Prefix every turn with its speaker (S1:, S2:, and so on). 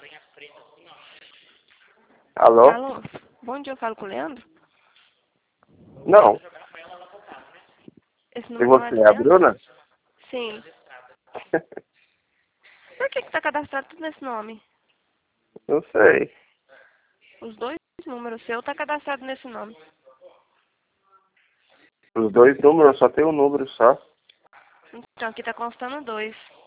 S1: Alô?
S2: Alô? Bom dia, eu falo com o Leandro?
S1: Não.
S2: Esse
S1: E
S2: número não é
S1: você,
S2: do
S1: é a
S2: Leandro?
S1: Bruna?
S2: Sim. Por que tá cadastrado tudo nesse nome?
S1: Não sei.
S2: Os dois números seu tá cadastrado nesse nome.
S1: Os dois números, só tem um número só.
S2: Então aqui tá constando dois.